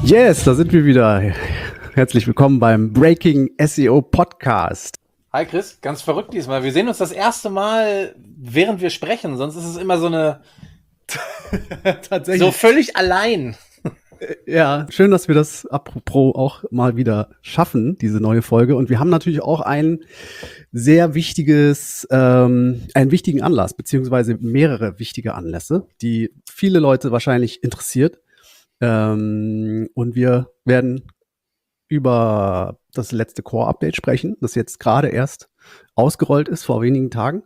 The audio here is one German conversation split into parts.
Yes, da sind wir wieder. Herzlich willkommen beim Breaking SEO Podcast. Hi Chris, ganz verrückt diesmal. Wir sehen uns das erste Mal, während wir sprechen. Sonst ist es immer so eine Tatsächlich. so völlig allein. Ja, schön, dass wir das apropos auch mal wieder schaffen, diese neue Folge. Und wir haben natürlich auch ein sehr wichtiges, einen wichtigen Anlass, beziehungsweise mehrere wichtige Anlässe, die viele Leute wahrscheinlich interessiert. Und wir werden über das letzte Core-Update sprechen, das jetzt gerade erst ausgerollt ist, vor wenigen Tagen.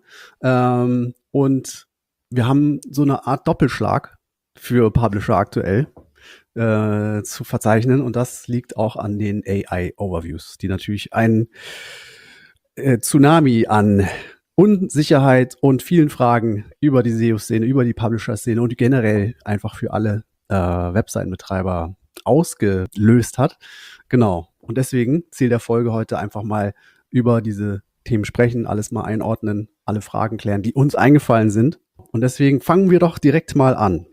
Und wir haben so eine Art Doppelschlag für Publisher aktuell zu verzeichnen. Und das liegt auch an den AI-Overviews, die natürlich ein Tsunami an Unsicherheit und vielen Fragen über die SEO-Szene, über die Publisher-Szene und generell einfach für alle Webseitenbetreiber ausgelöst hat. Genau. Und deswegen Ziel der Folge heute einfach mal über diese Themen sprechen, alles mal einordnen, alle Fragen klären, die uns eingefallen sind. Und deswegen fangen wir doch direkt mal an.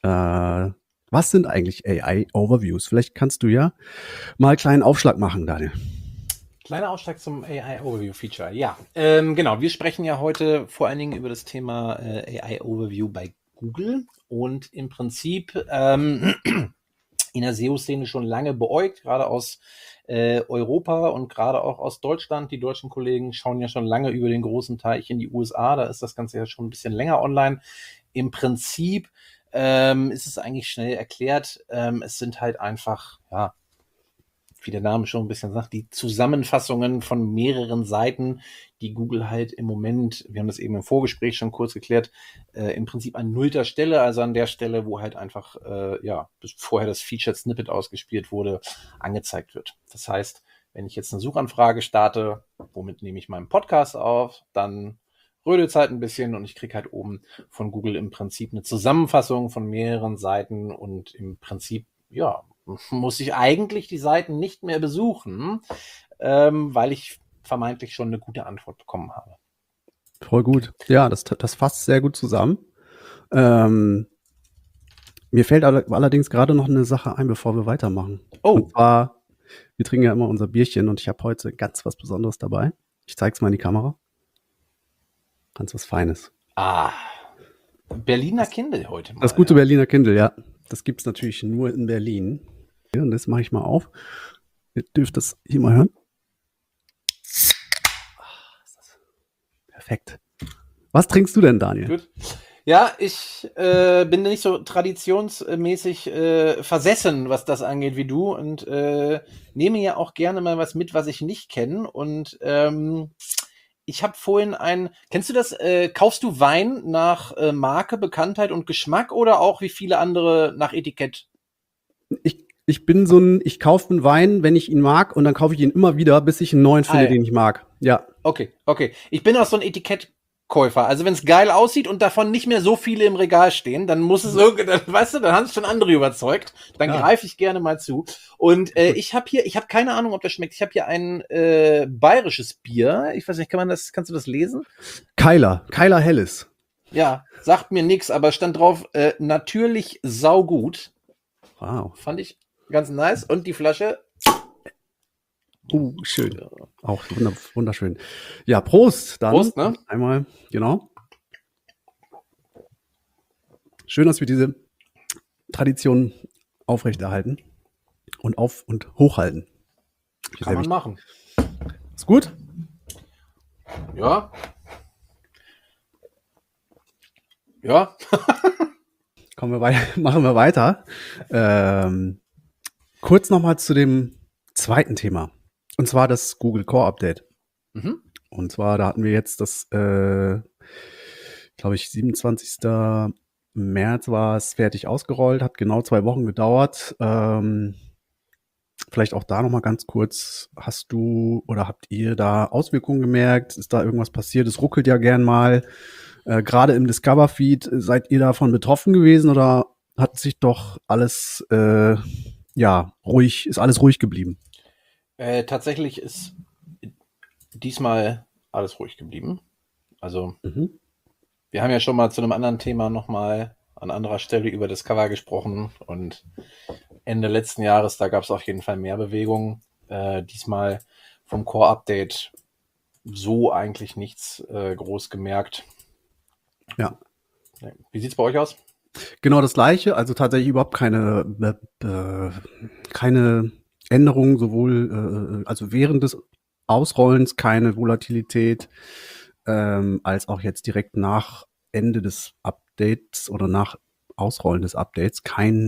Was sind eigentlich AI-Overviews? Vielleicht kannst du ja mal einen kleinen Aufschlag machen, Daniel. Kleiner Ausschlag zum AI-Overview-Feature. Ja, genau. Wir sprechen ja heute vor allen Dingen über das Thema AI-Overview bei Google und im Prinzip in der SEO-Szene schon lange beäugt, gerade aus Europa und gerade auch aus Deutschland. Die deutschen Kollegen schauen ja schon lange über den großen Teich in die USA. Da ist das Ganze ja schon ein bisschen länger online. Im Prinzip ist es eigentlich schnell erklärt. Es sind halt einfach, ja, wie der Name schon ein bisschen sagt, die Zusammenfassungen von mehreren Seiten, die Google halt im Moment, wir haben das eben im Vorgespräch schon kurz geklärt, im Prinzip an nullter Stelle, also an der Stelle, wo halt einfach, bis vorher das Featured Snippet ausgespielt wurde, angezeigt wird. Das heißt, wenn ich jetzt eine Suchanfrage starte, womit nehme ich meinen Podcast auf, dann rödelt es halt ein bisschen und ich kriege halt oben von Google im Prinzip eine Zusammenfassung von mehreren Seiten und im Prinzip, ja, muss ich eigentlich die Seiten nicht mehr besuchen, weil ich vermeintlich schon eine gute Antwort bekommen habe. Voll gut. Ja, das fasst sehr gut zusammen. Mir fällt allerdings gerade noch eine Sache ein, bevor wir weitermachen. Oh. Und zwar, wir trinken ja immer unser Bierchen und ich habe heute ganz was Besonderes dabei. Ich zeige es mal in die Kamera. Ganz was Feines. Berliner Kindle heute mal. Das gute Berliner Kindle, ja. Das gibt es natürlich nur in Berlin. Ja, und das mache ich mal auf. Ihr dürft das hier mal hören. Perfekt. Was trinkst du denn, Daniel? Gut. Ja, ich bin nicht so traditionsmäßig versessen, was das angeht wie du und nehme ja auch gerne mal was mit, was ich nicht kenne. Und ich habe vorhin kennst du das, kaufst du Wein nach Marke, Bekanntheit und Geschmack oder auch wie viele andere nach Etikett? Ich bin ich kaufe einen Wein, wenn ich ihn mag, und dann kaufe ich ihn immer wieder, bis ich einen neuen finde, den ich mag. Ja. Okay. Ich bin auch so ein Etikettkäufer. Also wenn es geil aussieht und davon nicht mehr so viele im Regal stehen, dann muss es weißt du, dann haben es schon andere überzeugt. Dann greife ich gerne mal zu. Und ich habe keine Ahnung, ob das schmeckt. Ich habe hier ein bayerisches Bier. Ich weiß nicht, kannst du das lesen? Keiler Helles. Ja, sagt mir nichts, aber stand drauf, natürlich saugut. Wow. Fand ich ganz nice. Und die Flasche. Schön. Auch wunderschön. Ja, Prost. Dann Prost, ne? Einmal, genau. Schön, dass wir diese Tradition aufrechterhalten und hochhalten. Kann man machen. Ist gut? Ja. Machen wir weiter. Kurz nochmal zu dem zweiten Thema. Und zwar das Google Core Update. Mhm. Und zwar, da hatten wir jetzt das, glaube ich, 27. März war es fertig ausgerollt, hat genau 2 Wochen gedauert. Vielleicht auch da nochmal ganz kurz, habt ihr da Auswirkungen gemerkt? Ist da irgendwas passiert? Es ruckelt ja gern mal. Gerade im Discover-Feed, seid ihr davon betroffen gewesen oder hat sich doch alles, ist alles ruhig geblieben? Tatsächlich ist diesmal alles ruhig geblieben. Also, wir haben ja schon mal zu einem anderen Thema nochmal an anderer Stelle über Discover gesprochen und Ende letzten Jahres, da gab es auf jeden Fall mehr Bewegung. Diesmal vom Core-Update so eigentlich nichts groß gemerkt. Ja. Wie sieht's bei euch aus? Genau das Gleiche, also tatsächlich überhaupt keine Änderungen, sowohl also während des Ausrollens keine Volatilität, als auch jetzt direkt nach Ende des Updates oder nach Ausrollen des Updates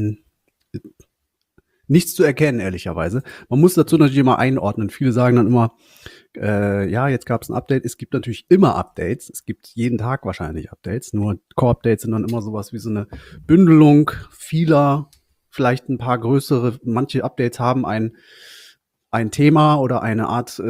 nichts zu erkennen, ehrlicherweise. Man muss dazu natürlich immer einordnen. Viele sagen dann immer, ja, jetzt gab es ein Update. Es gibt natürlich immer Updates. Es gibt jeden Tag wahrscheinlich Updates. Nur Core-Updates sind dann immer sowas wie so eine Bündelung vieler, vielleicht ein paar größere. Manche Updates haben ein Thema oder eine Art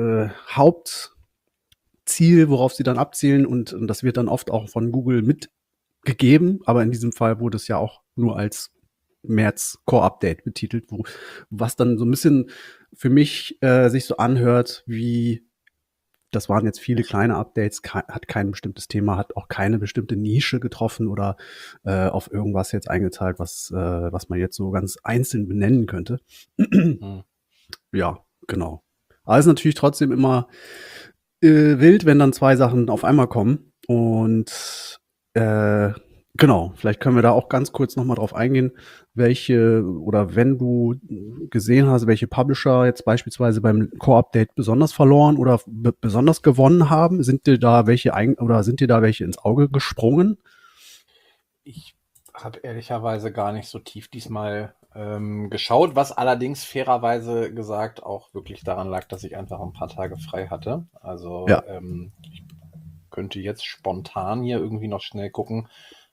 Hauptziel, worauf sie dann abzielen. Und das wird dann oft auch von Google mitgegeben. Aber in diesem Fall wurde es ja auch nur als März Core-Update betitelt, was dann so ein bisschen für mich sich so anhört wie, das waren jetzt viele kleine Updates, hat kein bestimmtes Thema, hat auch keine bestimmte Nische getroffen oder auf irgendwas jetzt eingezahlt, was man jetzt so ganz einzeln benennen könnte. Ja, genau. Aber es ist natürlich trotzdem immer wild, wenn dann zwei Sachen auf einmal kommen. Und genau, vielleicht können wir da auch ganz kurz nochmal drauf eingehen, welche oder wenn du gesehen hast, welche Publisher jetzt beispielsweise beim Core-Update besonders verloren oder besonders gewonnen haben, sind dir da welche ins Auge gesprungen? Ich habe ehrlicherweise gar nicht so tief diesmal geschaut, was allerdings fairerweise gesagt auch wirklich daran lag, dass ich einfach ein paar Tage frei hatte. Also Ja. ich könnte jetzt spontan hier irgendwie noch schnell gucken,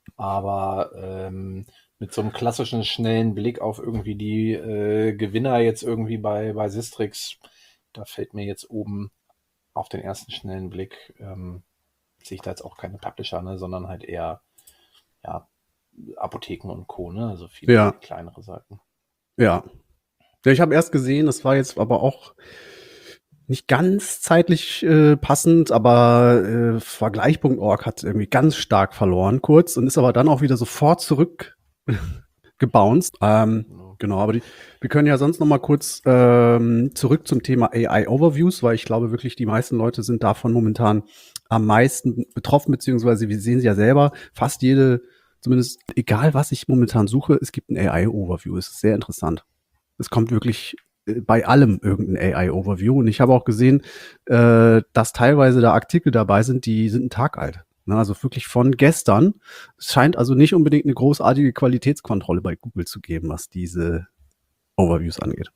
aber mit so einem klassischen schnellen Blick auf irgendwie die Gewinner jetzt irgendwie bei Sistrix, da fällt mir jetzt oben auf den ersten schnellen Blick, sehe ich da jetzt auch keine Publisher, ne, sondern halt eher ja, Apotheken und Co., ne? Also viele kleinere Seiten. Ja. Ja, ich habe erst gesehen, das war jetzt aber auch nicht ganz zeitlich passend, aber Vergleich.org hat irgendwie ganz stark verloren kurz und ist aber dann auch wieder sofort zurück gebounced. Genau, aber wir können ja sonst noch mal kurz zurück zum Thema AI-Overviews, weil ich glaube wirklich, die meisten Leute sind davon momentan am meisten betroffen, beziehungsweise wir sehen sie ja selber, fast jede, zumindest egal was ich momentan suche, es gibt ein AI-Overview. Es ist sehr interessant. Es kommt wirklich bei allem irgendein AI-Overview. Und ich habe auch gesehen, dass teilweise da Artikel dabei sind, die sind einen Tag alt. Ne, also wirklich von gestern. Es scheint also nicht unbedingt eine großartige Qualitätskontrolle bei Google zu geben, was diese Overviews angeht.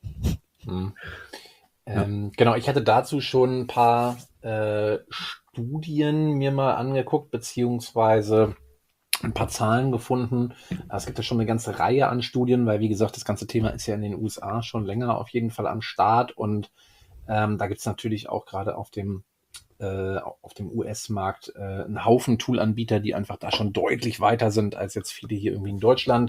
Genau, ich hatte dazu schon ein paar Studien mir mal angeguckt, beziehungsweise ein paar Zahlen gefunden. Es gibt ja schon eine ganze Reihe an Studien, weil wie gesagt, das ganze Thema ist ja in den USA schon länger auf jeden Fall am Start und da gibt es natürlich auch gerade auf dem US-Markt einen Haufen Tool-Anbieter, die einfach da schon deutlich weiter sind als jetzt viele hier irgendwie in Deutschland.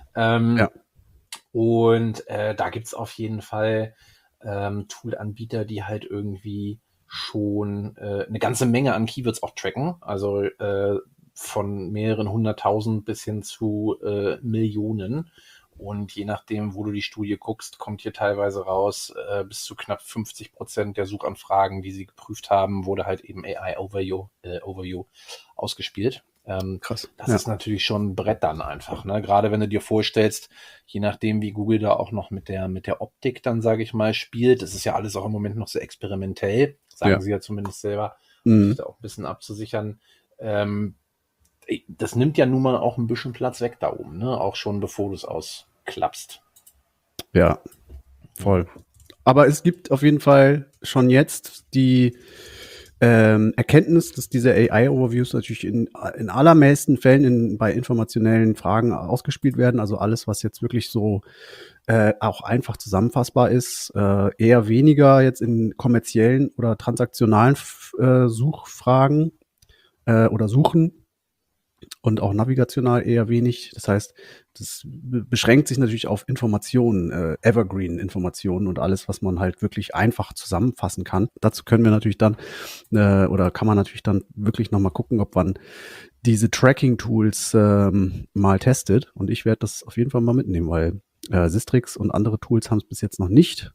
Und da gibt es auf jeden Fall Tool-Anbieter, die halt irgendwie schon eine ganze Menge an Keywords auch tracken. Also von mehreren 100.000 bis hin zu Millionen. Und je nachdem, wo du die Studie guckst, kommt hier teilweise raus, bis zu knapp 50% der Suchanfragen, die sie geprüft haben, wurde halt eben AI-Overview ausgespielt. Krass. Das ist natürlich schon ein Brett dann einfach, ne? Gerade wenn du dir vorstellst, je nachdem, wie Google da auch noch mit der Optik dann, sage ich mal, spielt, das ist ja alles auch im Moment noch so experimentell, sagen sie ja zumindest selber, um sich da auch ein bisschen abzusichern. Das nimmt ja nun mal auch ein bisschen Platz weg da oben, ne? Auch schon bevor du es ausklappst. Ja, voll. Aber es gibt auf jeden Fall schon jetzt die Erkenntnis, dass diese AI-Overviews natürlich in allermeisten Fällen bei informationellen Fragen ausgespielt werden. Also alles, was jetzt wirklich so auch einfach zusammenfassbar ist, eher weniger jetzt in kommerziellen oder transaktionalen Suchfragen oder Suchen. Und auch navigational eher wenig. Das heißt, das beschränkt sich natürlich auf Informationen, Evergreen-Informationen und alles, was man halt wirklich einfach zusammenfassen kann. Dazu können wir natürlich dann oder kann man natürlich dann wirklich nochmal gucken, ob man diese Tracking-Tools mal testet. Und ich werde das auf jeden Fall mal mitnehmen, weil Sistrix und andere Tools haben es bis jetzt noch nicht.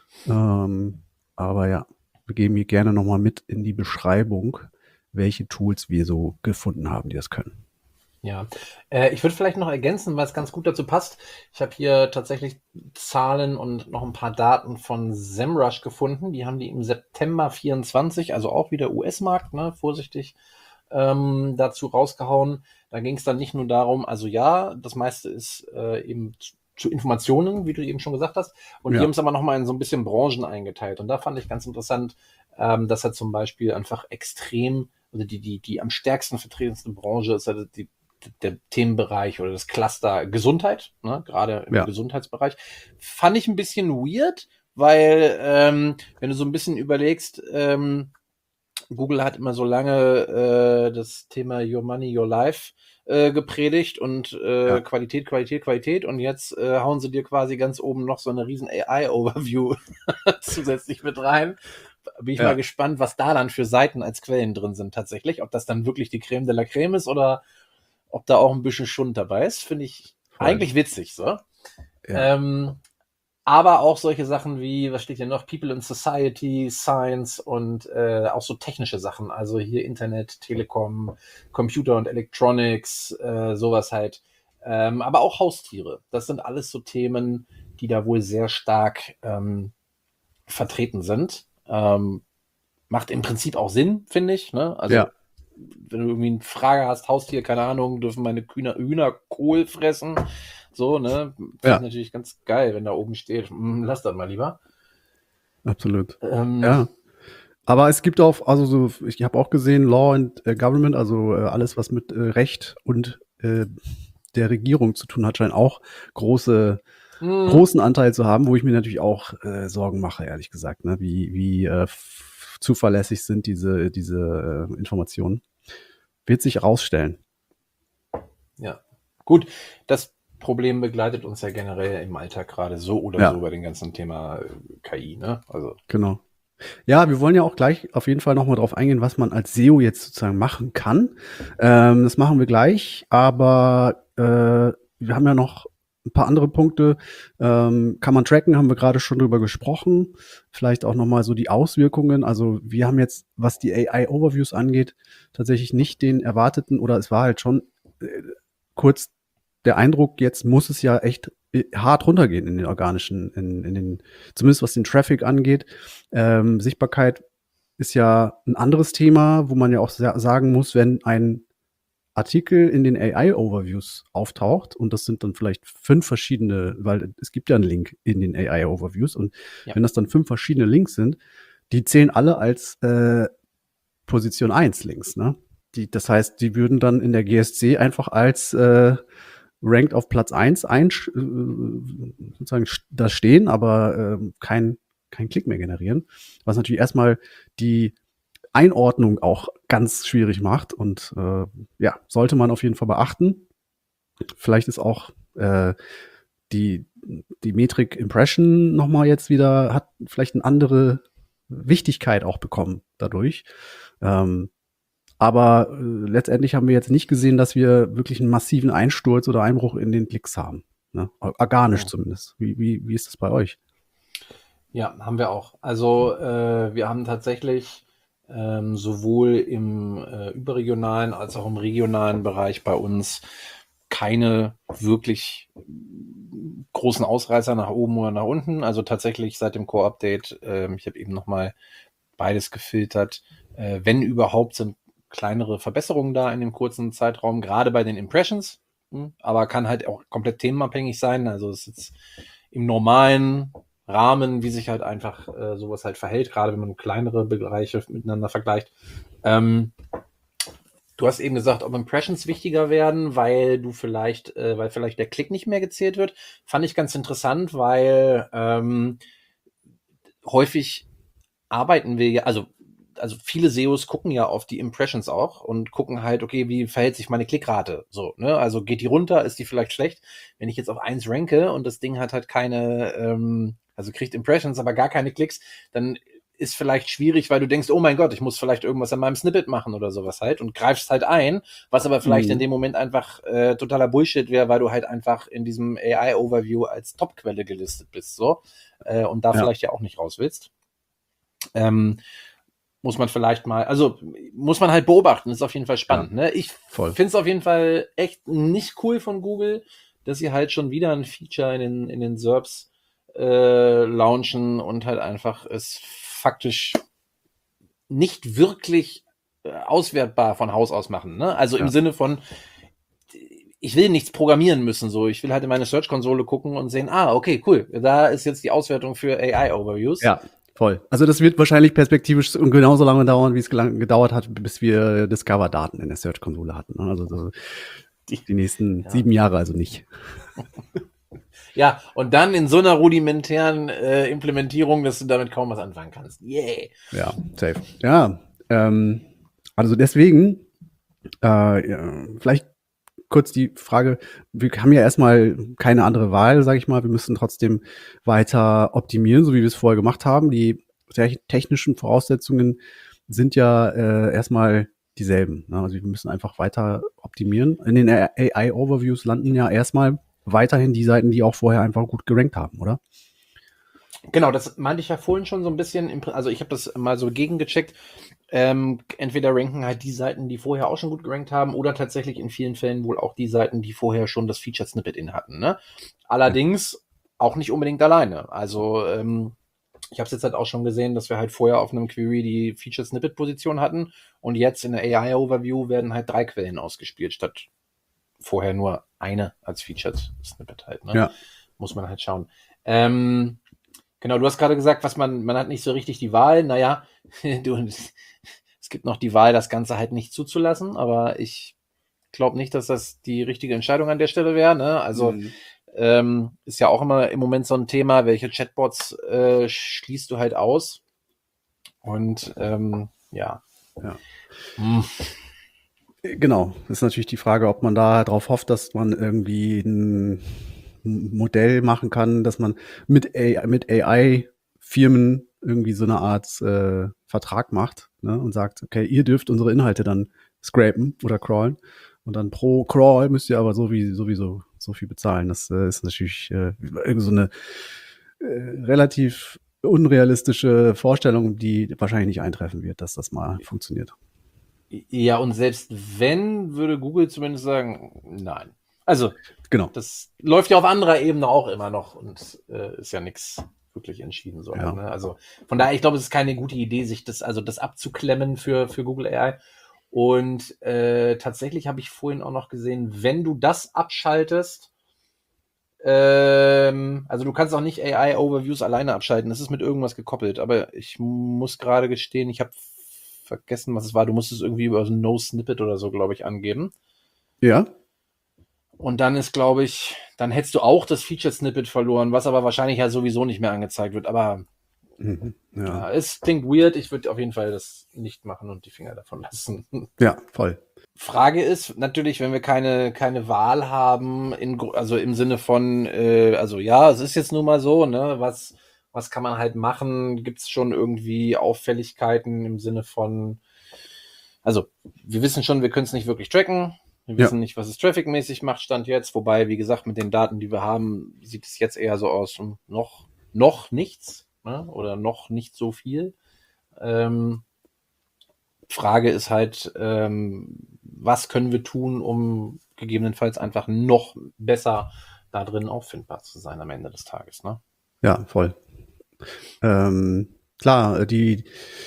Aber ja, wir geben hier gerne nochmal mit in die Beschreibung, welche Tools wir so gefunden haben, die das können. Ja, ich würde vielleicht noch ergänzen, weil es ganz gut dazu passt. Ich habe hier tatsächlich Zahlen und noch ein paar Daten von SEMrush gefunden. Die haben die im September 24, also auch wieder US-Markt, ne, vorsichtig, dazu rausgehauen. Da ging es dann nicht nur darum, also ja, das meiste ist eben zu Informationen, wie du eben schon gesagt hast. Und die Ja. haben es aber nochmal in so ein bisschen Branchen eingeteilt. Und da fand ich ganz interessant, dass er zum Beispiel einfach extrem, also die am stärksten vertretendste Branche ist ja der Themenbereich oder das Cluster Gesundheit, ne, gerade im Ja. Gesundheitsbereich. Fand ich ein bisschen weird, weil wenn du so ein bisschen überlegst, Google hat immer so lange das Thema Your Money, Your Life gepredigt und Ja. Qualität, Qualität, Qualität und jetzt hauen sie dir quasi ganz oben noch so eine riesen AI-Overview zusätzlich mit rein. Bin ich mal Ja. gespannt, was da dann für Seiten als Quellen drin sind tatsächlich. Ob das dann wirklich die Creme de la Creme ist oder ob da auch ein bisschen Schund dabei ist, finde ich Voll. eigentlich witzig, so. Ja. Aber auch solche Sachen wie, was steht hier noch? People in Society, Science und auch so technische Sachen. Also hier Internet, Telekom, Computer und Electronics, sowas halt. Aber auch Haustiere. Das sind alles so Themen, die da wohl sehr stark vertreten sind. Macht im Prinzip auch Sinn, finde ich. Ne? Also Ja. wenn du irgendwie eine Frage hast, Haustier, keine Ahnung, dürfen meine Hühner Kohl fressen? So, ne? Finde Ja. ich natürlich ganz geil, wenn da oben steht, lass das mal lieber. Absolut. Ja. Aber es gibt auch, also so, ich habe auch gesehen, Law and Government, also alles, was mit Recht und der Regierung zu tun hat, scheint auch großen Anteil zu haben, wo ich mir natürlich auch Sorgen mache, ehrlich gesagt, ne? Wie zuverlässig sind diese Informationen. Wird sich rausstellen. Ja. Gut, das Problem begleitet uns ja generell im Alltag gerade so oder Ja. so bei dem ganzen Thema KI, ne? Also. Genau. Ja, wir wollen ja auch gleich auf jeden Fall nochmal drauf eingehen, was man als SEO jetzt sozusagen machen kann. Das machen wir gleich, aber wir haben ja noch ein paar andere Punkte. Kann man tracken, haben wir gerade schon drüber gesprochen. Vielleicht auch nochmal so die Auswirkungen. Also wir haben jetzt, was die AI-Overviews angeht, tatsächlich nicht den erwarteten, oder es war halt schon kurz der Eindruck, jetzt muss es ja echt hart runtergehen in den organischen, in den, zumindest was den Traffic angeht. Sichtbarkeit ist ja ein anderes Thema, wo man ja auch sagen muss, wenn ein Artikel in den AI-Overviews auftaucht, und das sind dann vielleicht 5 verschiedene, weil es gibt ja einen Link in den AI-Overviews, und Ja. wenn das dann 5 verschiedene Links sind, die zählen alle als Position 1 Links, ne? Das heißt, die würden dann in der GSC einfach als ranked auf Platz 1 sozusagen da stehen, aber kein Klick mehr generieren, was natürlich erstmal die Einordnung auch ganz schwierig macht, und ja, sollte man auf jeden Fall beachten. Vielleicht ist auch die Metrik Impression nochmal jetzt wieder, hat vielleicht eine andere Wichtigkeit auch bekommen dadurch. Aber letztendlich haben wir jetzt nicht gesehen, dass wir wirklich einen massiven Einsturz oder Einbruch in den Klicks haben. Ne? Organisch zumindest. Wie ist das bei euch? Ja, haben wir auch. Also wir haben tatsächlich sowohl im überregionalen als auch im regionalen Bereich bei uns keine wirklich großen Ausreißer nach oben oder nach unten. Also tatsächlich seit dem Core-Update, ich habe eben nochmal beides gefiltert. Wenn überhaupt, sind kleinere Verbesserungen da in dem kurzen Zeitraum, gerade bei den Impressions. Aber kann halt auch komplett themenabhängig sein. Also es ist jetzt im normalen Rahmen, wie sich halt einfach sowas halt verhält, gerade wenn man kleinere Bereiche miteinander vergleicht. Du hast eben gesagt, ob Impressions wichtiger werden, weil vielleicht der Klick nicht mehr gezählt wird. Fand ich ganz interessant, weil häufig arbeiten wir ja, also viele SEOs gucken ja auf die Impressions auch und gucken halt, okay, wie verhält sich meine Klickrate? So, ne? Also geht die runter, ist die vielleicht schlecht? Wenn ich jetzt auf 1 ranke und das Ding hat halt keine, also kriegt Impressions, aber gar keine Klicks, dann ist vielleicht schwierig, weil du denkst, oh mein Gott, ich muss vielleicht irgendwas an meinem Snippet machen oder sowas halt und greifst halt ein, was aber vielleicht in dem Moment einfach totaler Bullshit wäre, weil du halt einfach in diesem AI-Overview als Top-Quelle gelistet bist, so, und da vielleicht ja auch nicht raus willst. Muss man vielleicht mal, also muss man halt beobachten, ist auf jeden Fall spannend. Ne? Ich finde es auf jeden Fall echt nicht cool von Google, dass sie halt schon wieder ein Feature in den SERPs launchen und halt einfach es faktisch nicht wirklich auswertbar von Haus aus machen. Ne? Also im Sinne von, ich will nichts programmieren müssen, so. Ich will halt in meine Search-Konsole gucken und sehen, okay, cool, da ist jetzt die Auswertung für AI-Overviews. Ja, voll. Also das wird wahrscheinlich perspektivisch genauso lange dauern, wie es gedauert hat, bis wir Discover-Daten in der Search-Konsole hatten. Also die nächsten 7 Jahre also nicht. Ja, und dann in so einer rudimentären Implementierung, dass du damit kaum was anfangen kannst. Yeah. Ja, safe. Ja, also deswegen, vielleicht kurz die Frage, wir haben ja erstmal keine andere Wahl, sage ich mal. Wir müssen trotzdem weiter optimieren, so wie wir es vorher gemacht haben. Die technischen Voraussetzungen sind ja erstmal dieselben. Ne? Also wir müssen einfach weiter optimieren. In den AI-Overviews landen ja erstmal weiterhin die Seiten, die auch vorher einfach gut gerankt haben, oder? Genau, das meinte ich ja vorhin schon so ein bisschen. Also ich habe das mal so gegengecheckt. Entweder ranken halt die Seiten, die vorher auch schon gut gerankt haben, oder tatsächlich in vielen Fällen wohl auch die Seiten, die vorher schon das Featured Snippet in hatten. Ne? Allerdings auch nicht unbedingt alleine. Also ich habe es jetzt halt auch schon gesehen, dass wir halt vorher auf einem Query die Featured Snippet Position hatten und jetzt in der AI Overview werden halt 3 Quellen ausgespielt, statt vorher nur eine als Featured Snippet halt. Ne? Ja. Muss man halt schauen. Genau, du hast gerade gesagt, man hat nicht so richtig die Wahl. Naja, es gibt noch die Wahl, das Ganze halt nicht zuzulassen, aber ich glaube nicht, dass das die richtige Entscheidung an der Stelle wäre. Ne? Also ist ja auch immer im Moment so ein Thema, welche Chatbots schließt du halt aus. Und ja. Genau, das ist natürlich die Frage, ob man da drauf hofft, dass man irgendwie ein Modell machen kann, dass man mit AI-Firmen irgendwie so eine Art Vertrag macht, ne, und sagt, okay, ihr dürft unsere Inhalte dann scrapen oder crawlen und dann pro Crawl müsst ihr aber sowieso so viel bezahlen. Das ist natürlich irgend so eine relativ unrealistische Vorstellung, die wahrscheinlich nicht eintreffen wird, dass das mal funktioniert. Ja, und selbst wenn, würde Google zumindest sagen, nein. Also, genau. Das läuft ja auf anderer Ebene auch immer noch und ist ja nichts wirklich entschieden. So, Ja. Ne? Also von daher, ich glaube, es ist keine gute Idee, sich das abzuklemmen für Google AI. Und tatsächlich habe ich vorhin auch noch gesehen, wenn du das abschaltest, also du kannst auch nicht AI-Overviews alleine abschalten, das ist mit irgendwas gekoppelt, aber ich muss gerade gestehen, ich habe vergessen, was es war. Du musst es irgendwie über so ein No-Snippet oder so, glaube ich, angeben. Ja. Und dann ist, glaube ich, dann hättest du auch das Featured-Snippet verloren, was aber wahrscheinlich ja sowieso nicht mehr angezeigt wird. Aber ja, es klingt weird. Ich würde auf jeden Fall das nicht machen und die Finger davon lassen. Ja, voll. Frage ist natürlich, wenn wir keine Wahl haben, also im Sinne von, also ja, es ist jetzt nun mal so, ne, was kann man halt machen? Gibt es schon irgendwie Auffälligkeiten im Sinne von, also wir wissen schon, wir können es nicht wirklich tracken. Wir wissen nicht, was es trafficmäßig macht, Stand jetzt. Wobei, wie gesagt, mit den Daten, die wir haben, sieht es jetzt eher so aus, noch nichts, ne? Oder noch nicht so viel. Frage ist halt, was können wir tun, um gegebenenfalls einfach noch besser da drin auffindbar zu sein am Ende des Tages, ne? Ja, voll. Klar, die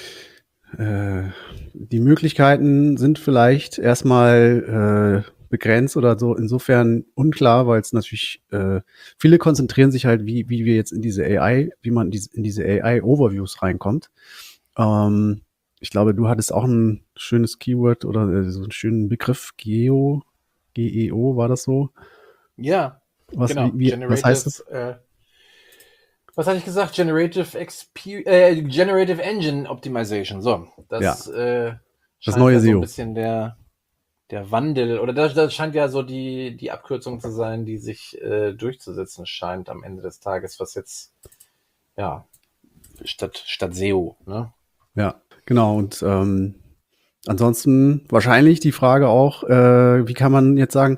Möglichkeiten sind vielleicht erstmal begrenzt oder so insofern unklar, weil es natürlich viele konzentrieren sich halt, wie wir jetzt in diese AI, wie man in diese AI-Overviews reinkommt. Ich glaube, du hattest auch ein schönes Keyword oder so einen schönen Begriff, GEO, war das so? Ja, Was, genau. was heißt das? Was hatte ich gesagt? Generative Engine Optimization. So, das das neue ja so SEO. ein bisschen der Wandel, oder das scheint ja so die Abkürzung zu sein, die sich durchzusetzen scheint am Ende des Tages, was jetzt, ja, statt SEO, ne? Ja, genau. Und ansonsten wahrscheinlich die Frage auch, wie kann man jetzt sagen,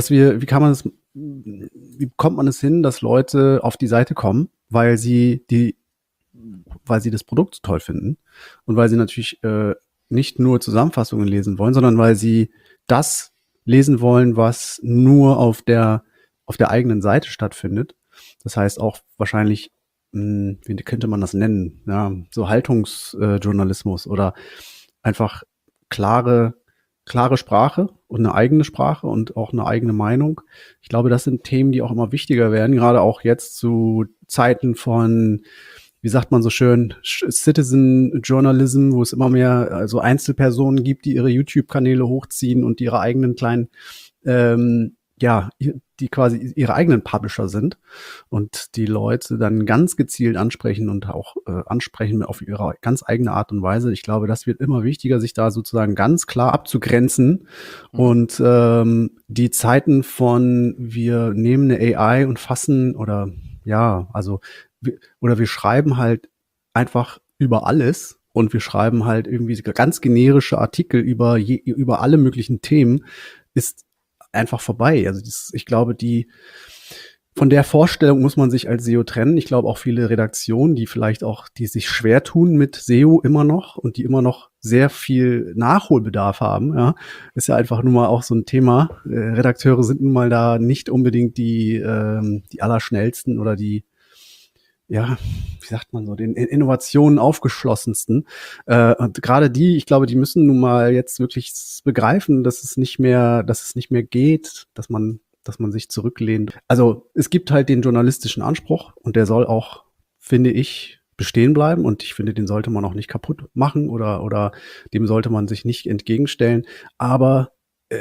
wie bekommt man es hin, dass Leute auf die Seite kommen, weil sie das Produkt so toll finden und weil sie natürlich nicht nur Zusammenfassungen lesen wollen, sondern weil sie das lesen wollen, was nur auf der eigenen Seite stattfindet. Das heißt auch wahrscheinlich, wie könnte man das nennen? Ja, so Haltungsjournalismus oder einfach klare, klare Sprache und eine eigene Sprache und auch eine eigene Meinung. Ich glaube, das sind Themen, die auch immer wichtiger werden, gerade auch jetzt zu Zeiten von, wie sagt man so schön, Citizen Journalism, wo es immer mehr also Einzelpersonen gibt, die ihre YouTube-Kanäle hochziehen und ihre eigenen kleinen, ja, die quasi ihre eigenen Publisher sind und die Leute dann ganz gezielt ansprechen und auch ansprechen auf ihre ganz eigene Art und Weise. Ich glaube, das wird immer wichtiger, sich da sozusagen ganz klar abzugrenzen und die Zeiten von wir nehmen eine AI und fassen oder ja, also oder wir schreiben halt einfach über alles und wir schreiben halt irgendwie ganz generische Artikel über alle möglichen Themen, ist einfach vorbei. Also ich glaube, von der Vorstellung muss man sich als SEO trennen. Ich glaube auch viele Redaktionen, die sich schwer tun mit SEO immer noch und die immer noch sehr viel Nachholbedarf haben, ja, ist ja einfach nun mal auch so ein Thema. Redakteure sind nun mal da nicht unbedingt die allerschnellsten oder die, ja, wie sagt man so, den Innovationen aufgeschlossensten. Und gerade ich glaube, die müssen nun mal jetzt wirklich begreifen, dass es nicht mehr geht, dass man sich zurücklehnt. Also es gibt halt den journalistischen Anspruch und der soll auch, finde ich, bestehen bleiben und ich finde, den sollte man auch nicht kaputt machen oder dem sollte man sich nicht entgegenstellen. Aber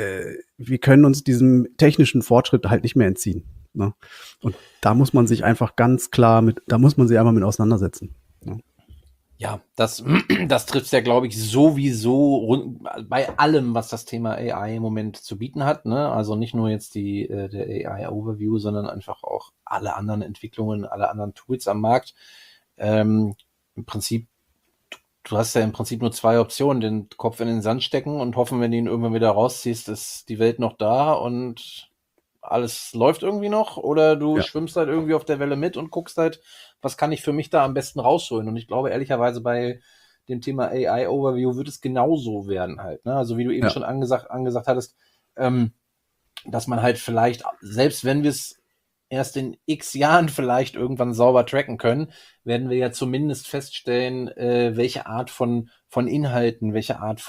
wir können uns diesem technischen Fortschritt halt nicht mehr entziehen. Ne? Und da muss man sich einfach ganz klar da muss man sich einmal mit auseinandersetzen. Ne? Ja, das trifft ja, glaube ich, sowieso bei allem, was das Thema AI im Moment zu bieten hat. Ne? Also nicht nur jetzt der AI-Overview, sondern einfach auch alle anderen Entwicklungen, alle anderen Tools am Markt. Im Prinzip, du hast ja im Prinzip nur zwei Optionen: den Kopf in den Sand stecken und hoffen, wenn du ihn irgendwann wieder rausziehst, ist die Welt noch da und alles läuft irgendwie noch, oder du Ja, schwimmst halt irgendwie auf der Welle mit und guckst halt, was kann ich für mich da am besten rausholen. Und ich glaube ehrlicherweise bei dem Thema AI Overview wird es genauso werden halt. Ne? Also wie du eben ja, schon angesagt hattest, ähm, dass man halt vielleicht, selbst wenn wir es erst in x Jahren vielleicht irgendwann sauber tracken können, werden wir ja zumindest feststellen, welche Art von Inhalten, welche Art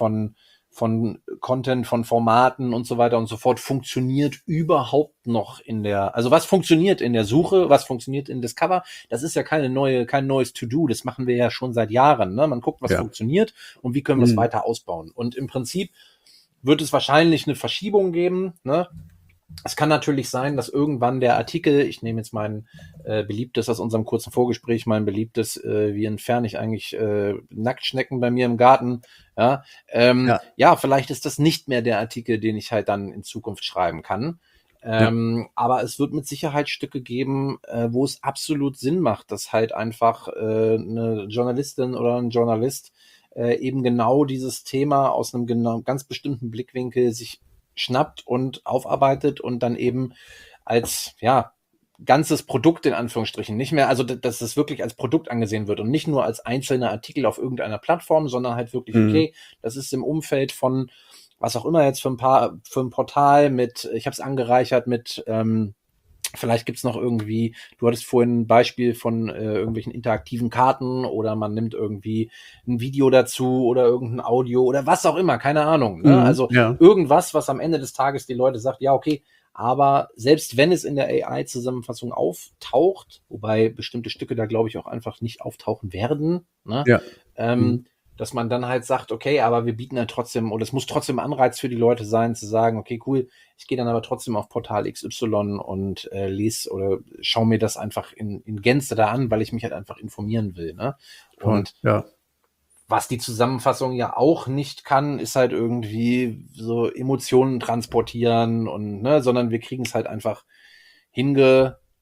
von Content, von Formaten und so weiter und so fort funktioniert überhaupt noch also was funktioniert in der Suche, was funktioniert in Discover, das ist ja kein neues To-Do, das machen wir ja schon seit Jahren, ne? Man guckt, was ja. funktioniert und wie können wir es weiter ausbauen. Und im Prinzip wird es wahrscheinlich eine Verschiebung geben, ne? Es kann natürlich sein, dass irgendwann der Artikel, ich nehme jetzt mein beliebtes aus unserem kurzen Vorgespräch, mein beliebtes, wie entferne ich eigentlich Nacktschnecken bei mir im Garten, ja, Ja, ja, vielleicht ist das nicht mehr der Artikel, den ich halt dann in Zukunft schreiben kann. ja, Aber es wird mit Sicherheit Stücke geben, wo es absolut Sinn macht, dass halt einfach eine Journalistin oder ein Journalist eben genau dieses Thema aus einem genau, ganz bestimmten Blickwinkel sich schnappt und aufarbeitet und dann eben als, ja, ganzes Produkt in Anführungsstrichen nicht mehr, also dass es wirklich als Produkt angesehen wird und nicht nur als einzelner Artikel auf irgendeiner Plattform, sondern halt wirklich, okay, das ist im Umfeld von was auch immer jetzt für ein Portal mit, ich habe es angereichert mit vielleicht gibt's noch irgendwie, du hattest vorhin ein Beispiel von irgendwelchen interaktiven Karten oder man nimmt irgendwie ein Video dazu oder irgendein Audio oder was auch immer, keine Ahnung. Ne? Also ja, irgendwas, was am Ende des Tages die Leute sagt, ja, okay, aber selbst wenn es in der AI-Zusammenfassung auftaucht, wobei bestimmte Stücke da, glaube ich, auch einfach nicht auftauchen werden, ne? ja. ähm, dass man dann halt sagt, okay, aber wir bieten ja trotzdem, oder es muss trotzdem Anreiz für die Leute sein, zu sagen, okay, cool, ich gehe dann aber trotzdem auf Portal XY und lese oder schaue mir das einfach in Gänze da an, weil ich mich halt einfach informieren will. Ne? Voll, Und ja. was die Zusammenfassung ja auch nicht kann, ist halt irgendwie so Emotionen transportieren und, ne, sondern wir kriegen es halt einfach hinge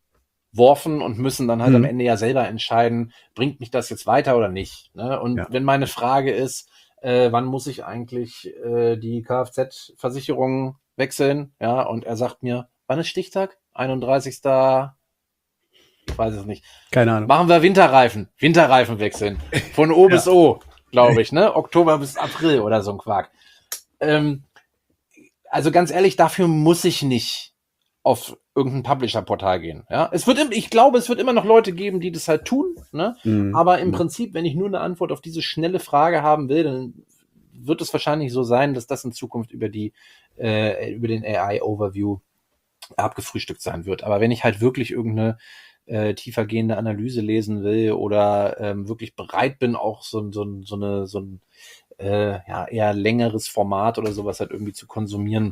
reingeworfen und müssen dann halt am Ende ja selber entscheiden, bringt mich das jetzt weiter oder nicht. Ne? Und wenn meine Frage ist, wann muss ich eigentlich die Kfz-Versicherung wechseln? Ja, und er sagt mir, wann ist Stichtag? 31. Ich weiß es nicht. Keine Ahnung. Machen wir Winterreifen wechseln. Von O bis O, glaube ich, ne? Oktober bis April oder so ein Quark. Also ganz ehrlich, dafür muss ich nicht auf irgendein Publisher-Portal gehen. Ja? Ich glaube, es wird immer noch Leute geben, die das halt tun. Ne? Aber im Prinzip, wenn ich nur eine Antwort auf diese schnelle Frage haben will, dann wird es wahrscheinlich so sein, dass das in Zukunft über den AI-Overview abgefrühstückt sein wird. Aber wenn ich halt wirklich irgendeine tiefergehende Analyse lesen will oder wirklich bereit bin, auch so ein eher längeres Format oder sowas halt irgendwie zu konsumieren,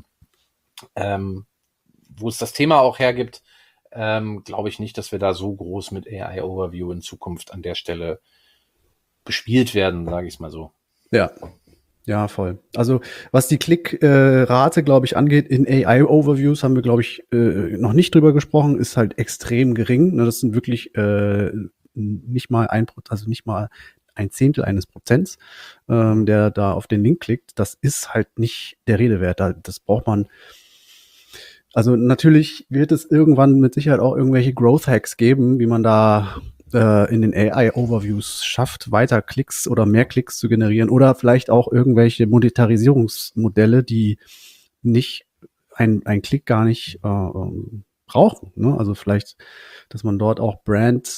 wo es das Thema auch hergibt, glaube ich nicht, dass wir da so groß mit AI Overview in Zukunft an der Stelle bespielt werden, sage ich es mal so. Ja, voll. Also was die Klickrate, glaube ich, angeht, in AI-Overviews haben wir, glaube ich, noch nicht drüber gesprochen, ist halt extrem gering. Ne, das sind wirklich nicht mal nicht mal ein Zehntel eines Prozents, der da auf den Link klickt. Das ist halt nicht der Rede wert. Das braucht man. Also natürlich wird es irgendwann mit Sicherheit auch irgendwelche Growth-Hacks geben, wie man da in den AI-Overviews schafft, weiter Klicks oder mehr Klicks zu generieren oder vielleicht auch irgendwelche Monetarisierungsmodelle, die nicht ein Klick gar nicht brauchen. Ne? Also vielleicht, dass man dort auch Brand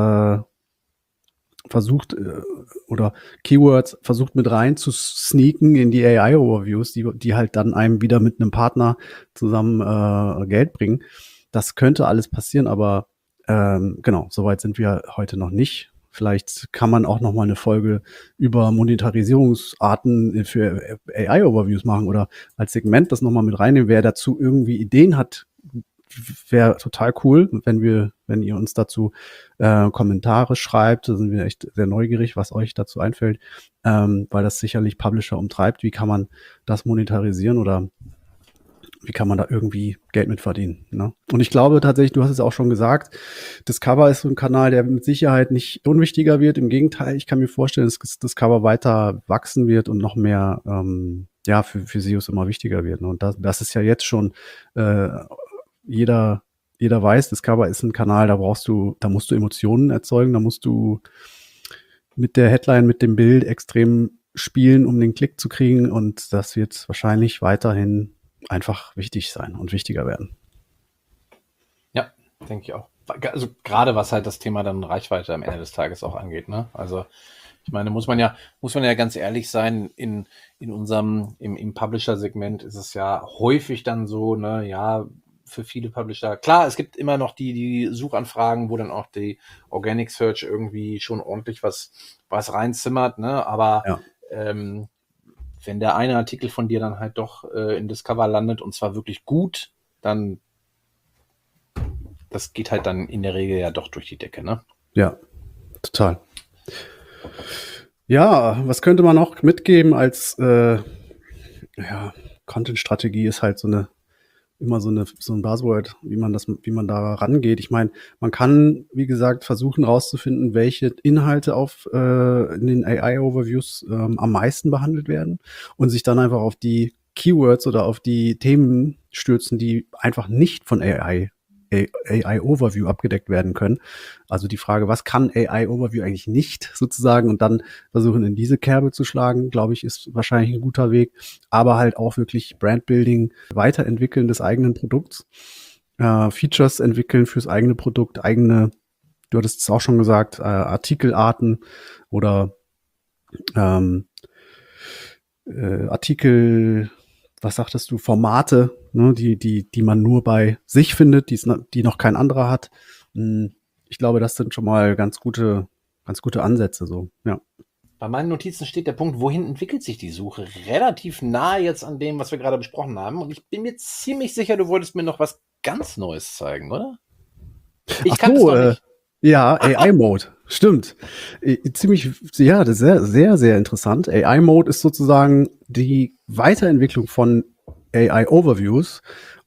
versucht oder Keywords versucht mit rein zu sneaken in die AI-Overviews, die halt dann einem wieder mit einem Partner zusammen Geld bringen. Das könnte alles passieren, aber genau, soweit sind wir heute noch nicht. Vielleicht kann man auch noch mal eine Folge über Monetarisierungsarten für AI-Overviews machen oder als Segment das noch mal mit reinnehmen. Wer dazu irgendwie Ideen hat, wäre total cool, wenn ihr uns dazu Kommentare schreibt. Da sind wir echt sehr neugierig, was euch dazu einfällt, weil das sicherlich Publisher umtreibt. Wie kann man das monetarisieren oder wie kann man da irgendwie Geld mit verdienen? Ne? Und ich glaube tatsächlich, du hast es auch schon gesagt, Discover ist so ein Kanal, der mit Sicherheit nicht unwichtiger wird. Im Gegenteil, ich kann mir vorstellen, dass Discover weiter wachsen wird und noch mehr für SEOs immer wichtiger wird. Ne? Und das ist ja jetzt schon jeder weiß, Discover ist ein Kanal, da musst du Emotionen erzeugen, da musst du mit der Headline, mit dem Bild extrem spielen, um den Klick zu kriegen. Und das wird wahrscheinlich weiterhin einfach wichtig sein und wichtiger werden. Ja, denke ich auch. Also gerade was halt das Thema dann Reichweite am Ende des Tages auch angeht, ne? Also ich meine, muss man ja ganz ehrlich sein, in unserem, im Publisher-Segment ist es ja häufig dann so, ne, ja, für viele Publisher. Klar, es gibt immer noch die Suchanfragen, wo dann auch die Organic Search irgendwie schon ordentlich was reinzimmert, ne? Aber wenn der eine Artikel von dir dann halt doch in Discover landet und zwar wirklich gut, dann das geht halt dann in der Regel ja doch durch die Decke, ne? Ja, total. Ja, was könnte man noch mitgeben als Content-Strategie ist halt immer so ein Buzzword, wie man da rangeht. Ich meine, man kann, wie gesagt, versuchen rauszufinden, welche Inhalte in den AI-Overviews am meisten behandelt werden und sich dann einfach auf die Keywords oder auf die Themen stürzen, die einfach nicht von AI-Overview abgedeckt werden können. Also die Frage, was kann AI-Overview eigentlich nicht sozusagen und dann versuchen, in diese Kerbe zu schlagen, glaube ich, ist wahrscheinlich ein guter Weg. Aber halt auch wirklich Brandbuilding, Weiterentwickeln des eigenen Produkts, Features entwickeln fürs eigene Produkt, du hattest es auch schon gesagt, Artikelarten oder Artikel, was sagtest du, Formate, ne, die man nur bei sich findet, die noch kein anderer hat. Ich glaube, das sind schon mal ganz gute Ansätze, so, ja. Bei meinen Notizen steht der Punkt, wohin entwickelt sich die Suche? Relativ nah jetzt an dem, was wir gerade besprochen haben. Und ich bin mir ziemlich sicher, du wolltest mir noch was ganz Neues zeigen, oder? Ich kann es noch nicht. Ja, AI-Mode, stimmt. Das ist sehr, sehr, sehr interessant. AI-Mode ist sozusagen die Weiterentwicklung von AI-Overviews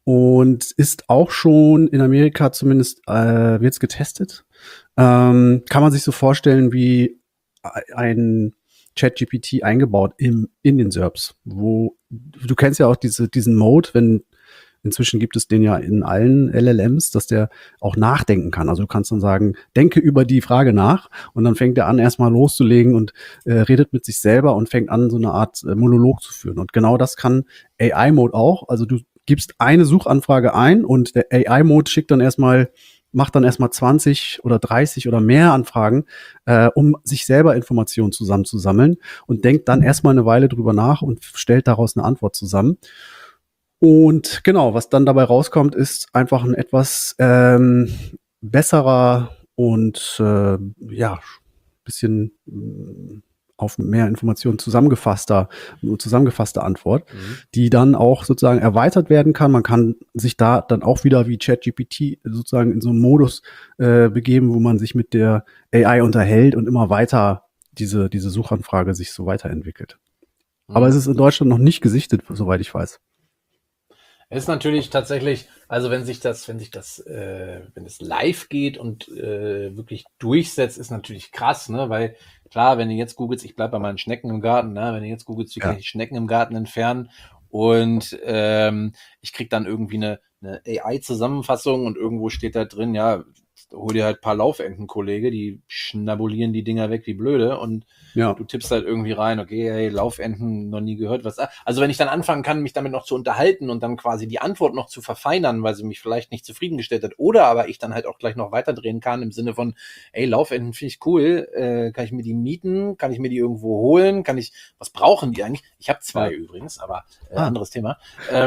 und ist auch schon in Amerika zumindest, wird es getestet. Kann man sich so vorstellen wie ein ChatGPT eingebaut in den SERPs, wo du kennst ja auch diesen Mode, wenn inzwischen gibt es den ja in allen LLMs, dass der auch nachdenken kann. Also du kannst dann sagen, denke über die Frage nach und dann fängt er an, erstmal loszulegen und redet mit sich selber und fängt an, so eine Art Monolog zu führen. Und genau das kann AI-Mode auch. Also du gibst eine Suchanfrage ein und der AI-Mode macht dann erstmal 20 oder 30 oder mehr Anfragen, um sich selber Informationen zusammenzusammeln und denkt dann erstmal eine Weile drüber nach und stellt daraus eine Antwort zusammen. Und genau, was dann dabei rauskommt, ist einfach ein etwas besserer und ja, bisschen auf mehr Informationen zusammengefasste Antwort, die dann auch sozusagen erweitert werden kann. Man kann sich da dann auch wieder wie ChatGPT sozusagen in so einen Modus begeben, wo man sich mit der AI unterhält und immer weiter diese Suchanfrage sich so weiterentwickelt. Aber es ist in Deutschland noch nicht gesichtet, soweit ich weiß. Ist natürlich tatsächlich, also wenn es live geht und wirklich durchsetzt, ist natürlich krass, ne? Weil klar, wenn du jetzt googelst, ich bleib bei meinen Schnecken im Garten, ne? Wenn du jetzt googelst, wie kann ich Schnecken im Garten entfernen? Und ich krieg dann irgendwie eine AI-Zusammenfassung und irgendwo steht da drin, ja, hol dir halt ein paar Laufenten, Kollege, die schnabulieren die Dinger weg wie blöde und du tippst halt irgendwie rein, okay, hey, Laufenten, noch nie gehört, was. Also wenn ich dann anfangen kann, mich damit noch zu unterhalten und dann quasi die Antwort noch zu verfeinern, weil sie mich vielleicht nicht zufriedengestellt hat, oder aber ich dann halt auch gleich noch weiterdrehen kann im Sinne von, ey, Laufenten finde ich cool, kann ich mir die mieten, kann ich mir die irgendwo holen, was brauchen die eigentlich? Ich habe 2 übrigens, aber anderes Thema.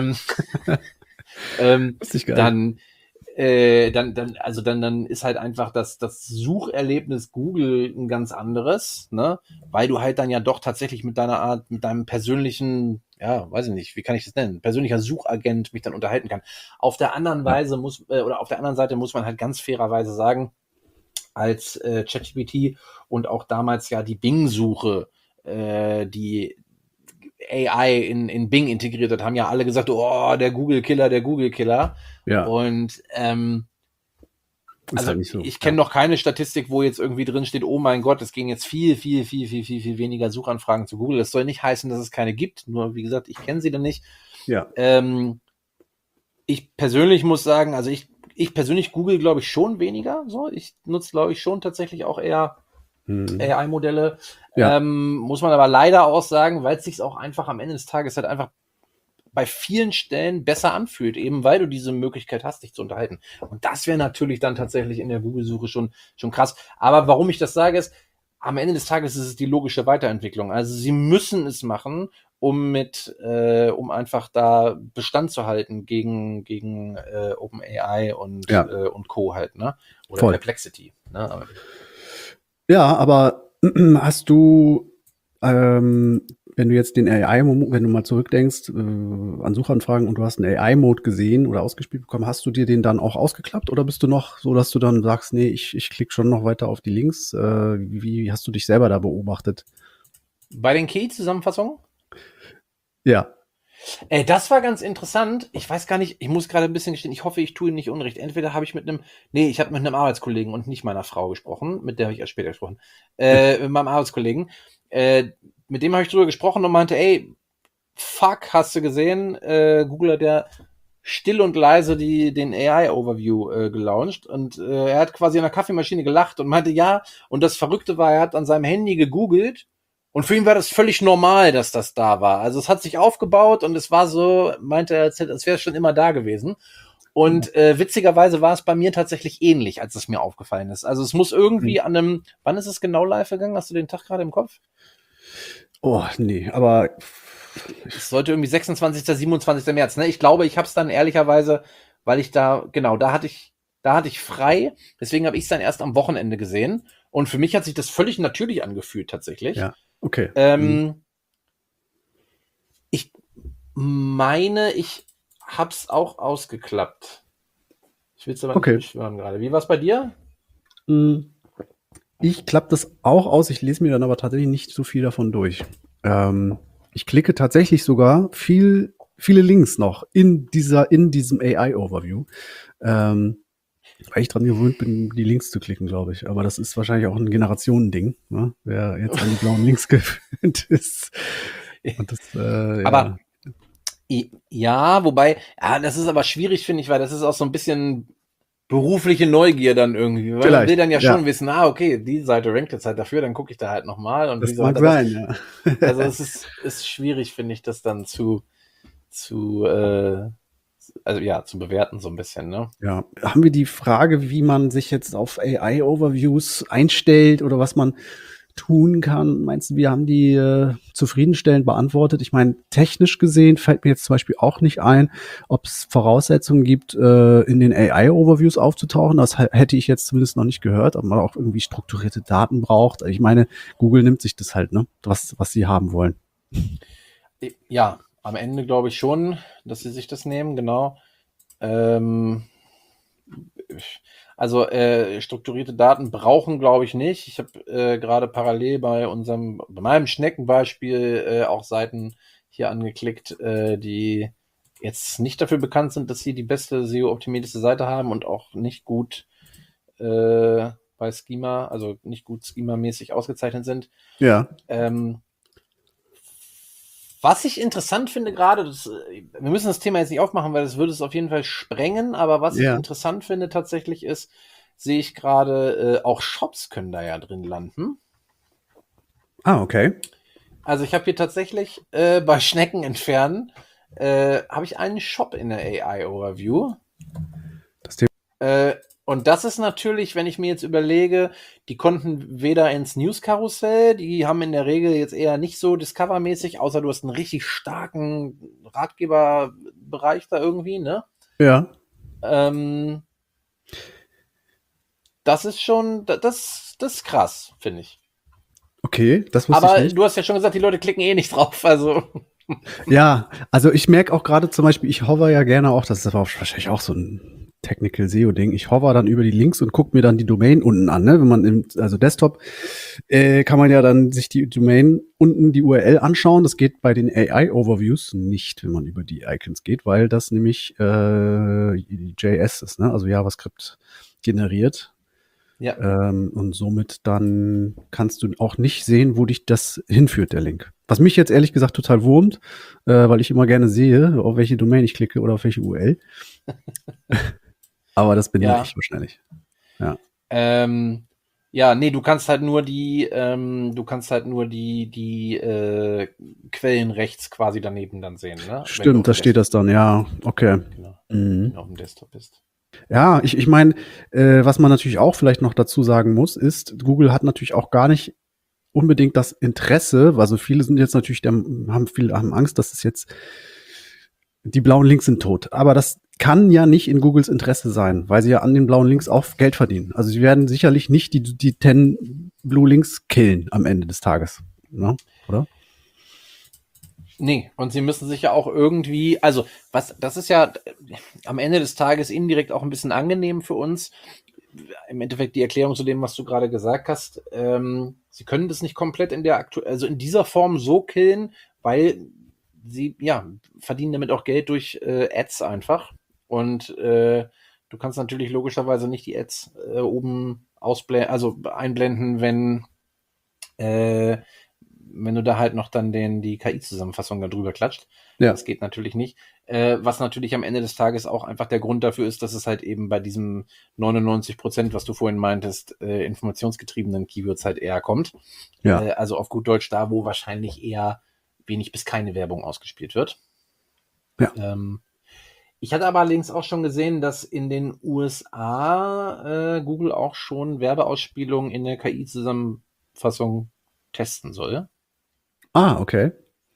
Dann ist halt einfach das Sucherlebnis Google ein ganz anderes, ne? Weil du halt dann ja doch tatsächlich mit deinem persönlichen, ja, weiß ich nicht, wie kann ich das nennen, persönlicher Suchagent mich dann unterhalten kann. Auf der anderen Seite muss man halt ganz fairerweise sagen, als ChatGPT und auch damals ja die Bing-Suche, die AI in Bing integriert hat, haben ja alle gesagt, oh, der Google-Killer. Ja. Und also halt nicht so. Ich kenne noch keine Statistik, wo jetzt irgendwie drin steht, oh mein Gott, es ging jetzt viel weniger Suchanfragen zu Google. Das soll nicht heißen, dass es keine gibt. Nur wie gesagt, ich kenne sie dann nicht. Ja. Ich persönlich muss sagen, also ich persönlich google, glaube ich, schon weniger. So, ich nutze, glaube ich, schon tatsächlich auch eher AI-Modelle. Ja. Muss man aber leider auch sagen, weil es sich auch einfach am Ende des Tages halt einfach bei vielen Stellen besser anfühlt, eben weil du diese Möglichkeit hast, dich zu unterhalten. Und das wäre natürlich dann tatsächlich in der Google-Suche schon krass. Aber warum ich das sage, ist, am Ende des Tages ist es die logische Weiterentwicklung. Also sie müssen es machen, um einfach da Bestand zu halten gegen OpenAI und Co. halt, ne? Oder Voll. Perplexity. Ne? Ja, aber hast du, wenn du jetzt wenn du mal zurückdenkst an Suchanfragen und du hast einen AI-Mode gesehen oder ausgespielt bekommen, hast du dir den dann auch ausgeklappt oder bist du noch so, dass du dann sagst, nee, ich klicke schon noch weiter auf die Links? Wie hast du dich selber da beobachtet? Bei den Key-Zusammenfassungen? Ja. Das war ganz interessant. Ich weiß gar nicht, ich muss gerade ein bisschen gestehen, ich hoffe, ich tue ihm nicht Unrecht. Entweder habe ich ich habe mit einem Arbeitskollegen und nicht meiner Frau gesprochen, mit der habe ich erst später gesprochen, mit meinem Arbeitskollegen. Mit dem habe ich drüber gesprochen und meinte, ey, fuck, hast du gesehen, Google hat ja still und leise den AI-Overview gelauncht und er hat quasi an der Kaffeemaschine gelacht und meinte, ja, und das Verrückte war, er hat an seinem Handy gegoogelt und für ihn war das völlig normal, dass das da war. Also es hat sich aufgebaut und es war so, meinte er, als wäre es schon immer da gewesen. Und witzigerweise war es bei mir tatsächlich ähnlich, als es mir aufgefallen ist. Also es muss irgendwie wann ist es genau live gegangen? Hast du den Tag gerade im Kopf? Oh, nee, aber es sollte irgendwie 26., 27. März, ne? Ich glaube, ich habe es dann ehrlicherweise, weil ich da hatte ich frei, deswegen habe ich es dann erst am Wochenende gesehen. Und für mich hat sich das völlig natürlich angefühlt, tatsächlich. Ja, okay. Ich meine, ich hab's auch ausgeklappt. Ich will es aber nicht beschwören gerade. Wie war es bei dir? Ich klappe das auch aus, ich lese mir dann aber tatsächlich nicht so viel davon durch. Ich klicke tatsächlich sogar viel viele Links noch in diesem AI-Overview. Weil ich dran gewöhnt bin, die Links zu klicken, glaube ich. Aber das ist wahrscheinlich auch ein Generationending, ne? Wer jetzt an die blauen Links gewöhnt ist. Und das, Aber ja, wobei, ja, das ist aber schwierig, finde ich, weil das ist auch so ein bisschen berufliche Neugier dann irgendwie. Weil man will dann ja schon wissen, okay, die Seite rankt jetzt halt dafür, dann gucke ich da halt nochmal. Und das mag sein, ja. Also es ist schwierig, finde ich, das dann zu bewerten so ein bisschen, ne? Ja, haben wir die Frage, wie man sich jetzt auf AI-Overviews einstellt oder was man tun kann? Meinst du, wir haben die zufriedenstellend beantwortet? Ich meine, technisch gesehen fällt mir jetzt zum Beispiel auch nicht ein, ob es Voraussetzungen gibt, in den AI-Overviews aufzutauchen. Das hätte ich jetzt zumindest noch nicht gehört, ob man auch irgendwie strukturierte Daten braucht. Ich meine, Google nimmt sich das halt, ne, was sie haben wollen. Ja, am Ende glaube ich schon, dass sie sich das nehmen, genau. Also strukturierte Daten brauchen, glaube ich, nicht. Ich habe gerade parallel bei meinem Schneckenbeispiel auch Seiten hier angeklickt, die jetzt nicht dafür bekannt sind, dass sie die beste SEO-optimierte Seite haben und auch nicht gut bei Schema, also nicht gut Schema-mäßig ausgezeichnet sind. Ja. Was ich interessant finde gerade, wir müssen das Thema jetzt nicht aufmachen, weil das würde es auf jeden Fall sprengen, aber was ich interessant finde tatsächlich ist, sehe ich gerade, auch Shops können da ja drin landen. Ah, okay. Also ich habe hier tatsächlich bei Schnecken entfernen, habe ich einen Shop in der AI-Overview. Und das ist natürlich, wenn ich mir jetzt überlege, die konnten weder ins News-Karussell, die haben in der Regel jetzt eher nicht so Discover-mäßig, außer du hast einen richtig starken Ratgeberbereich da irgendwie, ne? Ja. Das ist schon, das ist krass, finde ich. Okay, das wusste ich nicht. Aber du hast ja schon gesagt, die Leute klicken eh nicht drauf, also. Ja, also ich merke auch gerade zum Beispiel, ich hover ja gerne auch, das ist aber wahrscheinlich auch so ein Technical SEO-Ding. Ich hover dann über die Links und gucke mir dann die Domain unten an. Ne? Wenn man also Desktop kann man ja dann sich die Domain unten die URL anschauen. Das geht bei den AI-Overviews nicht, wenn man über die Icons geht, weil das nämlich JS ist, ne? Also JavaScript generiert. Ja. Und somit dann kannst du auch nicht sehen, wo dich das hinführt, der Link. Was mich jetzt ehrlich gesagt total wurmt, weil ich immer gerne sehe, auf welche Domain ich klicke oder auf welche URL. Aber das bin ja ich wahrscheinlich. Ja. Nee, du kannst halt nur die Quellen rechts quasi daneben dann sehen, ne? Stimmt, da steht das dann, ja, okay. Genau. Wenn du auf dem Desktop bist. Ja, ich meine, was man natürlich auch vielleicht noch dazu sagen muss, ist, Google hat natürlich auch gar nicht unbedingt das Interesse, also viele sind jetzt natürlich, haben Angst, dass es jetzt die blauen Links sind tot. Aber das kann ja nicht in Googles Interesse sein, weil sie ja an den blauen Links auch Geld verdienen. Also sie werden sicherlich nicht die 10 Blue Links killen am Ende des Tages, ne? Oder? Nee, und sie müssen sich ja auch irgendwie, also das ist ja am Ende des Tages indirekt auch ein bisschen angenehm für uns. Im Endeffekt die Erklärung zu dem, was du gerade gesagt hast. Sie können das nicht komplett also in dieser Form so killen, weil sie, verdienen damit auch Geld durch Ads einfach. Und du kannst natürlich logischerweise nicht die Ads oben einblenden, wenn du da halt noch dann die KI-Zusammenfassung da drüber klatscht. Ja. Das geht natürlich nicht. Was natürlich am Ende des Tages auch einfach der Grund dafür ist, dass es halt eben bei diesem 99%, was du vorhin meintest, informationsgetriebenen Keywords halt eher kommt. Ja. Also auf gut Deutsch da, wo wahrscheinlich eher wenig bis keine Werbung ausgespielt wird. Ja. Ich hatte aber allerdings auch schon gesehen, dass in den USA Google auch schon Werbeausspielungen in der KI-Zusammenfassung testen soll. Ah, okay.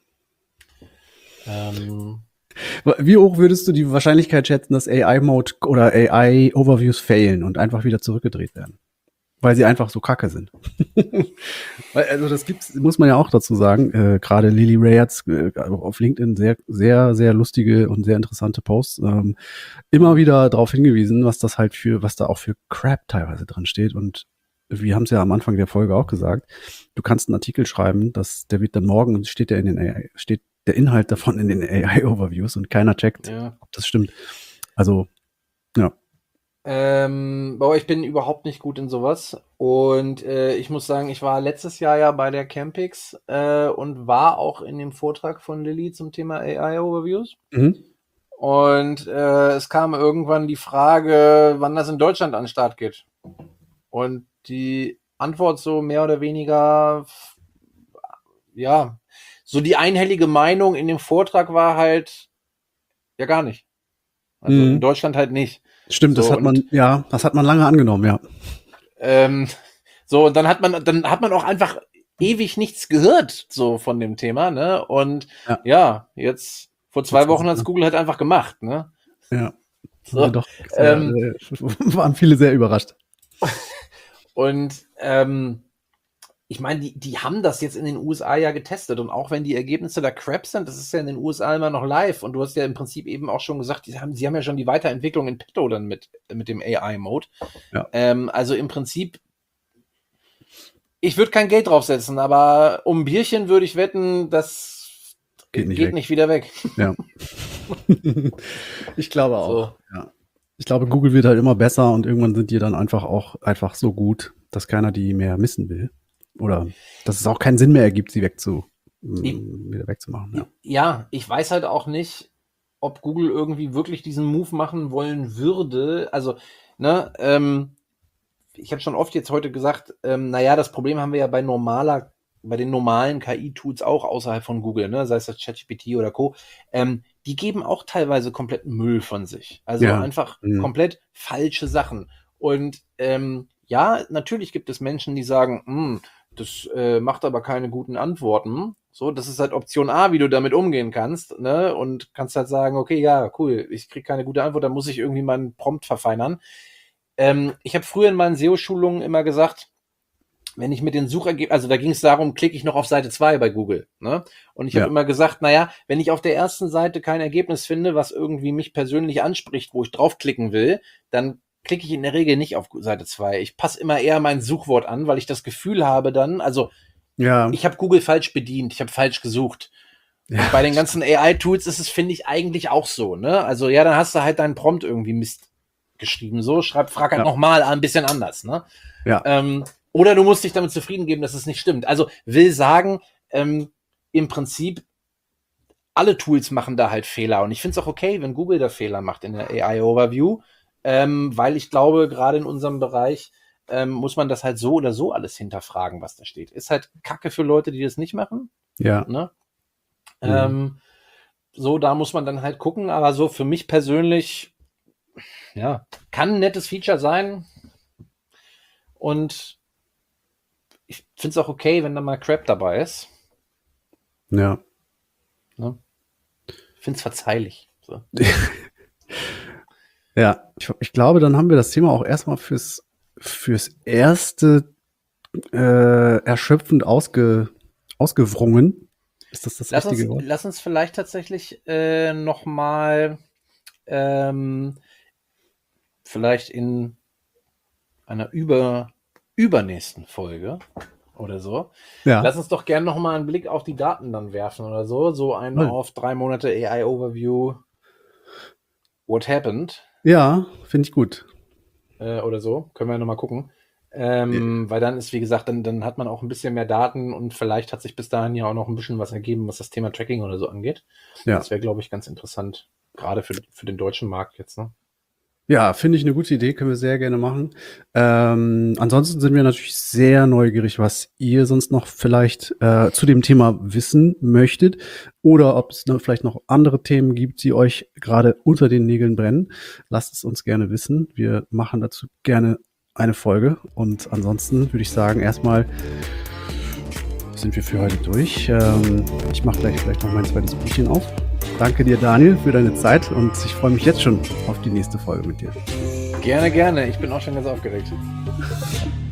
Wie hoch würdest du die Wahrscheinlichkeit schätzen, dass AI-Mode oder AI-Overviews failen und einfach wieder zurückgedreht werden? Weil sie einfach so kacke sind. Also das muss man ja auch dazu sagen. Gerade Lily Ray hat auf LinkedIn sehr, sehr, sehr lustige und sehr interessante Posts immer wieder darauf hingewiesen, was da auch für Crap teilweise drin steht. Und wir haben es ja am Anfang der Folge auch gesagt, du kannst einen Artikel schreiben, der wird dann morgen, steht der Inhalt davon in den AI-Overviews und keiner checkt, ob das stimmt. Also, ja. Aber ich bin überhaupt nicht gut in sowas. Und ich muss sagen, ich war letztes Jahr ja bei der Campix und war auch in dem Vortrag von Lilly zum Thema AI-Overviews. Und es kam irgendwann die Frage, wann das in Deutschland an den Start geht. Und die Antwort so mehr oder weniger, ja, so die einhellige Meinung in dem Vortrag war halt, ja, gar nicht. Also in Deutschland halt nicht. Stimmt, so, das hat man lange angenommen, ja. So, und dann hat man auch einfach ewig nichts gehört, so von dem Thema, ne? Und ja jetzt vor 2 Wochen hat es Google halt einfach gemacht, ne? Ja. So. Doch, waren viele sehr überrascht. Und ich meine, die haben das jetzt in den USA ja getestet und auch wenn die Ergebnisse da crap sind, das ist ja in den USA immer noch live und du hast ja im Prinzip eben auch schon gesagt, sie haben ja schon die Weiterentwicklung in petto dann mit dem AI-Mode. Ja. Also im Prinzip, ich würde kein Geld draufsetzen, aber um ein Bierchen würde ich wetten, das geht nicht wieder weg. Ja. Ich glaube auch. So. Ja. Ich glaube, Google wird halt immer besser und irgendwann sind die dann einfach so gut, dass keiner die mehr missen will. Oder dass es auch keinen Sinn mehr ergibt, sie wieder wegzumachen. Ja. Ja, ich weiß halt auch nicht, ob Google irgendwie wirklich diesen Move machen wollen würde. Also, ne, ich habe schon oft jetzt heute gesagt, naja, das Problem haben wir ja bei den normalen KI-Tools auch außerhalb von Google, ne, sei es das ChatGPT oder Co. Die geben auch teilweise kompletten Müll von sich. Also einfach komplett falsche Sachen. Und ja, natürlich gibt es Menschen, die sagen, das macht aber keine guten Antworten. So, das ist halt Option A, wie du damit umgehen kannst, ne? Und kannst halt sagen, okay, ja, cool, ich kriege keine gute Antwort, dann muss ich irgendwie meinen Prompt verfeinern. Ich habe früher in meinen SEO-Schulungen immer gesagt, wenn ich mit den Suchergebnissen, also da ging es darum, klicke ich noch auf Seite 2 bei Google, ne? Und ich habe immer gesagt, naja, wenn ich auf der ersten Seite kein Ergebnis finde, was irgendwie mich persönlich anspricht, wo ich draufklicken will, dann klicke ich in der Regel nicht auf Seite 2. Ich passe immer eher mein Suchwort an, weil ich das Gefühl habe dann, also ich habe Google falsch bedient, ich habe falsch gesucht. Und bei den ganzen AI-Tools ist es, finde ich, eigentlich auch so, ne? Also ja, dann hast du halt deinen Prompt irgendwie Mist geschrieben, so, frag halt nochmal ein bisschen anders, ne? Ja. Oder du musst dich damit zufrieden geben, dass es nicht stimmt. Also will sagen, im Prinzip alle Tools machen da halt Fehler und ich finde es auch okay, wenn Google da Fehler macht in der AI-Overview, weil ich glaube, gerade in unserem Bereich muss man das halt so oder so alles hinterfragen, was da steht. Ist halt Kacke für Leute, die das nicht machen. Ja. Ne? So, da muss man dann halt gucken, aber so für mich persönlich, ja, kann ein nettes Feature sein und ich finde es auch okay, wenn da mal Crap dabei ist. Ja. Ne? Ich finde es verzeihlich. So. Ja, ich glaube, dann haben wir das Thema auch erstmal fürs Erste erschöpfend ausgewrungen. Ist das richtige Wort? Lass uns vielleicht tatsächlich noch mal vielleicht in einer übernächsten Folge oder so. Ja. Lass uns doch gerne noch mal einen Blick auf die Daten dann werfen oder so. So auf 3 Monate AI Overview. What happened? Ja, finde ich gut. Oder so. Können wir noch mal gucken. Weil dann ist, wie gesagt, dann hat man auch ein bisschen mehr Daten und vielleicht hat sich bis dahin ja auch noch ein bisschen was ergeben, was das Thema Tracking oder so angeht. Ja. Das wäre, glaube ich, ganz interessant. Gerade für den deutschen Markt jetzt, ne? Ja, finde ich eine gute Idee, können wir sehr gerne machen. Ansonsten sind wir natürlich sehr neugierig, was ihr sonst noch vielleicht zu dem Thema wissen möchtet oder ob es vielleicht noch andere Themen gibt, die euch gerade unter den Nägeln brennen. Lasst es uns gerne wissen. Wir machen dazu gerne eine Folge und ansonsten würde ich sagen, erstmal sind wir für heute durch. Ich mache gleich vielleicht noch mein zweites Bierchen auf. Danke dir, Daniel, für deine Zeit und ich freue mich jetzt schon auf die nächste Folge mit dir. Gerne, gerne. Ich bin auch schon ganz aufgeregt.